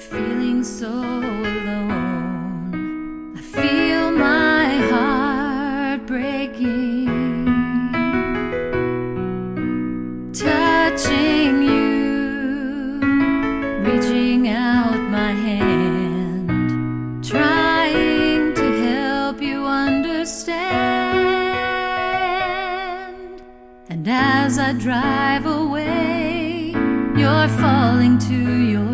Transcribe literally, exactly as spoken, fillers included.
feeling so alone. I feel my heart breaking, touching you, reaching out my hand, trying to help you understand. And as I drive away, you're falling to your